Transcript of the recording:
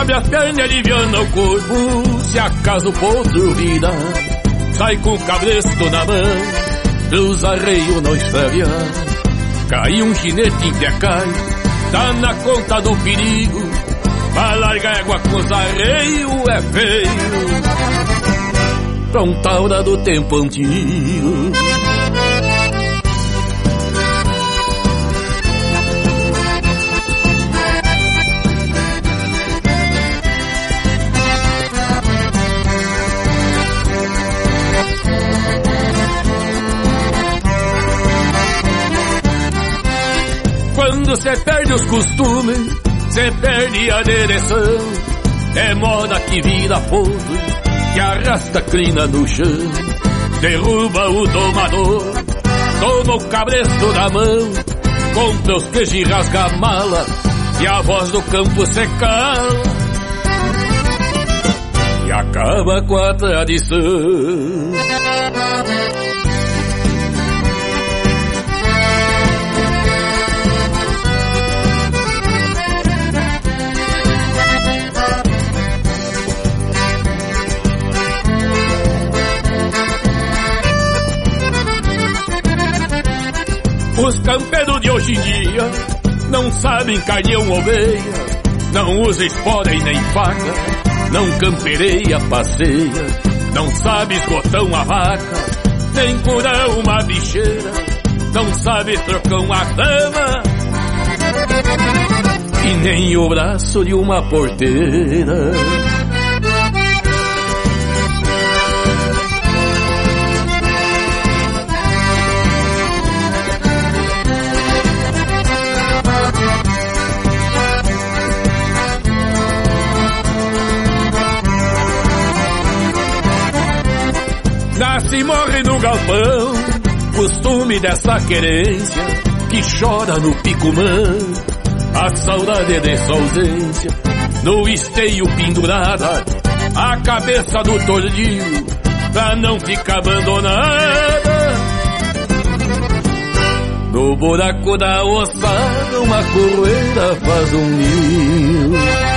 abre as pernas e aliviana o corpo, se acaso o potro vira, sai com o cabresto na mão, dos arreios não extravia. Cai um ginete em pé cai, tá na conta do perigo, pra largar água com os arreios é feio, prontaura do tempo antigo. Quando cê perde os costumes, cê perde a direção. É moda que vira fogo, que arrasta a crina no chão. Derruba o domador, toma o cabresto na mão, compra os queijos e rasga a mala, e a voz do campo se cala, e acaba com a tradição. Os campeiros de hoje em dia não sabem carneão oveia, não usa espora e nem faca, não campereia, passeia, não sabe esgotão a vaca, nem curar uma bicheira, não sabe trocar uma dama, e nem o braço de uma porteira. Nasce e morre no galpão, costume dessa querência, que chora no picumã, a saudade de sua ausência, no esteio pendurada, a cabeça do tordilho, pra não ficar abandonada. No buraco da ossada, uma correia faz um ninho.